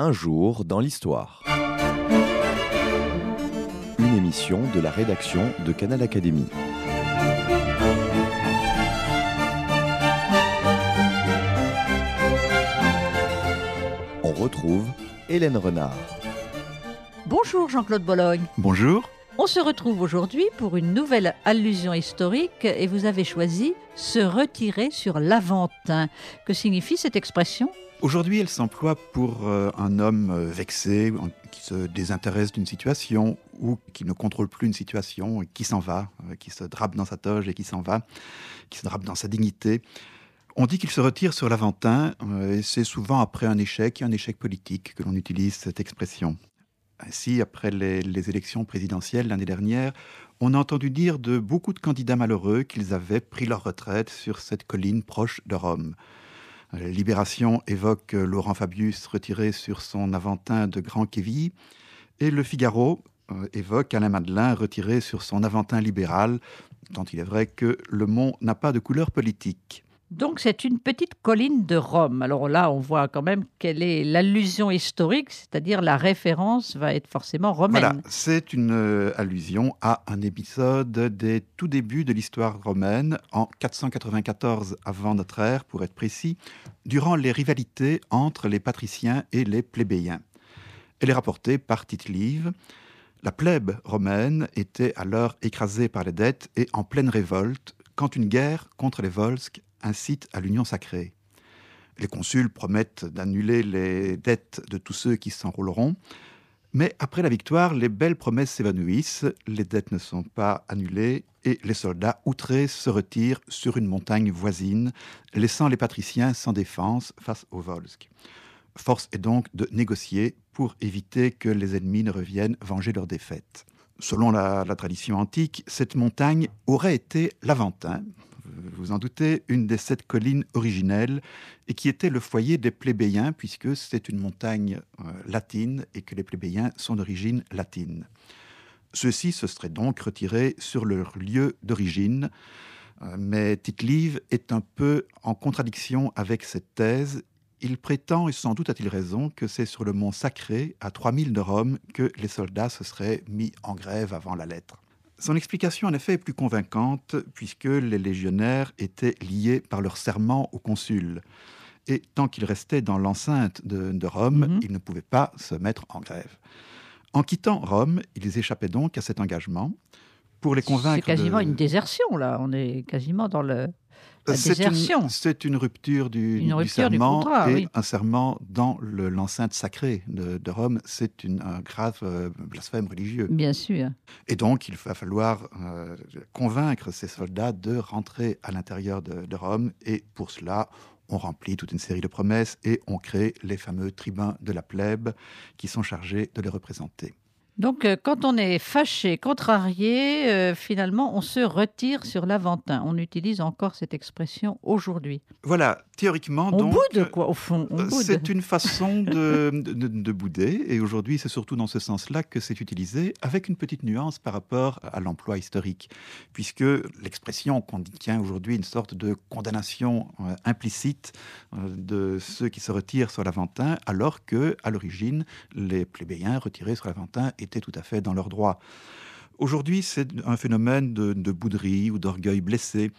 Un jour dans l'histoire. Une émission de la rédaction de Canal Académie. On retrouve Hélène Renard. Bonjour Jean-Claude Bologne. Bonjour. On se retrouve aujourd'hui pour une nouvelle allusion historique et vous avez choisi « se retirer sur l'Aventin ». Que signifie cette expression ? Aujourd'hui, elle s'emploie pour un homme vexé, qui se désintéresse d'une situation ou qui ne contrôle plus une situation et qui s'en va, qui se drape dans sa toge et qui s'en va, qui se drape dans sa dignité. On dit qu'il se retire sur l'Aventin et c'est souvent après un échec politique que l'on utilise cette expression. Ainsi, après les élections présidentielles l'année dernière, on a entendu dire de beaucoup de candidats malheureux qu'ils avaient pris leur retraite sur cette colline proche de Rome. Libération évoque Laurent Fabius retiré sur son Aventin de Grand-Quevilly et Le Figaro évoque Alain Madelin retiré sur son Aventin libéral, tant il est vrai que le mont n'a pas de couleur politique. Donc c'est une petite colline de Rome. Alors là, on voit quand même quelle est l'allusion historique, c'est-à-dire la référence va être forcément romaine. Voilà, c'est une allusion à un épisode des tout débuts de l'histoire romaine, en 494 avant notre ère, pour être précis, durant les rivalités entre les patriciens et les plébéiens. Elle est rapportée par Tite-Live. La plèbe romaine était alors écrasée par les dettes et en pleine révolte, quand une guerre contre les Volsques incite à l'union sacrée. Les consuls promettent d'annuler les dettes de tous ceux qui s'enrôleront, mais après la victoire, les belles promesses s'évanouissent, les dettes ne sont pas annulées et les soldats outrés se retirent sur une montagne voisine, laissant les patriciens sans défense face aux Volsques. Force est donc de négocier pour éviter que les ennemis ne reviennent venger leur défaite. Selon la tradition antique, cette montagne aurait été l'Aventin, vous en doutez, une des 7 collines originelles et qui était le foyer des plébéiens puisque c'est une montagne latine et que les plébéiens sont d'origine latine. Ceux-ci se seraient donc retirés sur leur lieu d'origine, mais Tite-Live est un peu en contradiction avec cette thèse. Il prétend, et sans doute a-t-il raison, que c'est sur le mont Sacré, à 3000 de Rome, que les soldats se seraient mis en grève avant la lettre. Son explication, en effet, est plus convaincante, puisque les légionnaires étaient liés par leur serment au consul. Et tant qu'ils restaient dans l'enceinte de Rome, ils ne pouvaient pas se mettre en grève. En quittant Rome, ils échappaient donc à cet engagement. Pour les convaincre c'est quasiment une désertion, là. On est quasiment dans la désertion. C'est une rupture du serment du contrat, et oui. un serment dans l'enceinte sacrée de Rome. C'est un grave blasphème religieux. Bien sûr. Et donc, il va falloir convaincre ces soldats de rentrer à l'intérieur de Rome. Et pour cela, on remplit toute une série de promesses et on crée les fameux tribuns de la plèbe qui sont chargés de les représenter. Donc, quand on est fâché, contrarié, finalement, on se retire sur l'Aventin. On utilise encore cette expression aujourd'hui. Voilà, théoriquement, on donc... boude, quoi, au fond. On boude. C'est une façon de bouder. Et aujourd'hui, c'est surtout dans ce sens-là que c'est utilisé, avec une petite nuance par rapport à l'emploi historique. Puisque l'expression contient aujourd'hui une sorte de condamnation implicite de ceux qui se retirent sur l'Aventin, alors qu'à l'origine, les plébéiens retirés sur l'Aventin étaient tout à fait dans leurs droits. Aujourd'hui, c'est un phénomène de bouderie ou d'orgueil blessé.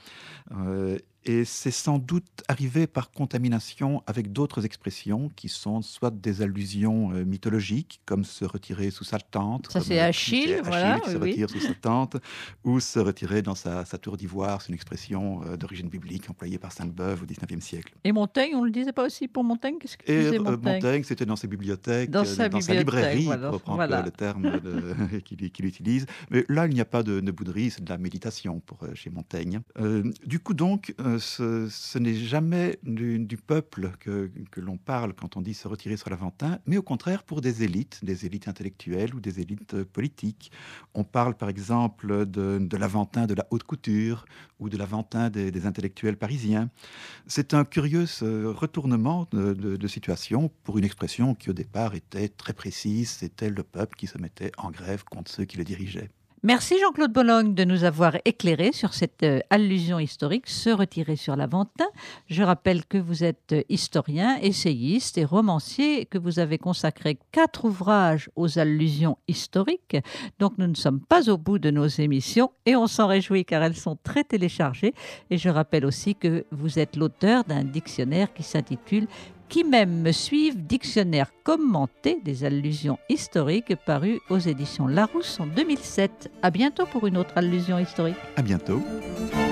Et c'est sans doute arrivé par contamination avec d'autres expressions qui sont soit des allusions mythologiques, comme se retirer sous sa tente. Ça, c'est Achille, voilà. Qui se retire sous sa tente, ou se retirer dans sa tour d'ivoire. C'est une expression d'origine biblique employée par Sainte-Beuve au XIXe siècle. Et Montaigne, on ne le disait pas aussi pour Montaigne ? Qu'est-ce que disait Montaigne, c'était dans ses bibliothèques, dans sa librairie, voilà, pour reprendre le terme qu'il utilise. Mais là, il n'y a pas de bouderie, c'est de la méditation chez Montaigne. Du coup, donc, ce n'est jamais du peuple que l'on parle quand on dit se retirer sur l'Aventin, mais au contraire pour des élites intellectuelles ou des élites politiques. On parle par exemple de l'Aventin de la haute couture ou de l'Aventin des intellectuels parisiens. C'est un curieux retournement de situation pour une expression qui au départ était très précise, c'était le peuple qui se mettait en grève contre ceux qui le dirigeaient. Merci Jean-Claude Bologne de nous avoir éclairé sur cette allusion historique, se retirer sur l'Aventin. Je rappelle que vous êtes historien, essayiste et romancier, que vous avez consacré 4 ouvrages aux allusions historiques. Donc nous ne sommes pas au bout de nos émissions et on s'en réjouit car elles sont très téléchargées. Et je rappelle aussi que vous êtes l'auteur d'un dictionnaire qui s'intitule Qui m'aime me suive, dictionnaire commenté des allusions historiques, paru aux éditions Larousse en 2007. À bientôt pour une autre allusion historique. À bientôt.